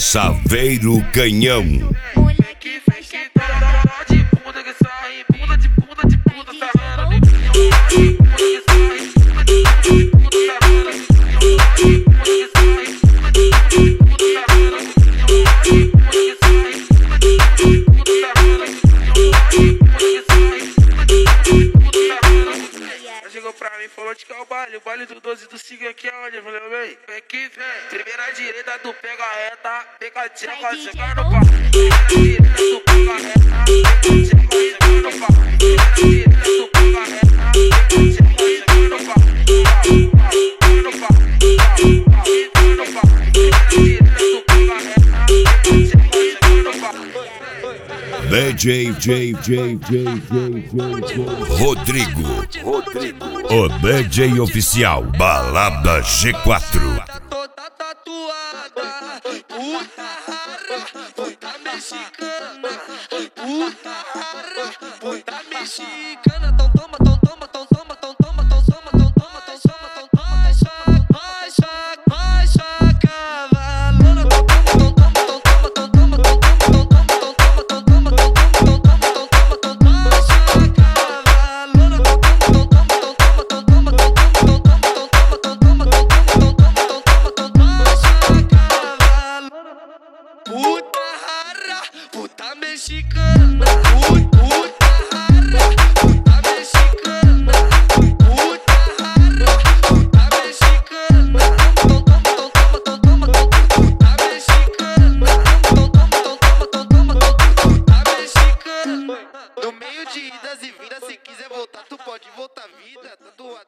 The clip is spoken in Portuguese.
Saveiro Canhão. Moleque faz checada de bunda que sai, bunda de bunda de bunda sarrando de bunda que sai, bunda de bunda de bunda sarrando de bunda que sai, bunda de bunda sarrando de bunda que sai, bunda de bunda sarrando de bunda que sai, bunda sarrando. Ela chegou pra mim e falou de que é o baile do 12 do Siga aqui aonde? Eu falei, vem aqui, vem. Primeira direita, tu pega a reta, pega a tcheca, chega no pau. Primeira direita, tu pega a reta, pega a tcheca, chega no pau. Primeira direita, tu pega a reta, pega a tcheca, chega no pau. No pau, no pau. Primeira direita, tu pega a reta, pega a tcheca, chega no pau. DJ Rodrigo, o DJ oficial Balada G4. Toda tatuada, puta rara, puta mexicana, puta rara, puta mexicana. Tão toma, tão toma, tão toma, tão toma, tão toma, tão toma, tão toma, tão toma, racha, cavalona. Tão toma, tão toma, tão toma, tão toma, tão toma, tão toma, tão toma, tão toma, tão toma, tão toma, racha, cavalona. Tão toma, tão toma, tão toma, tão toma, tão toma, tão toma, tão toma, tão toma, tão toma, tão toma, racha, cavalona. Puta rara, puta mexicana, puta rara, puta mexicana, puta rara, puta mexicana. Tão toma, tão toma, tão toma, tão toma, puta mexicana. Tão toma, tão toma, tão toma, tão toma, puta mexicana. No meio de idas e vindas, se quiser voltar, tu pode voltar vida, tatuado.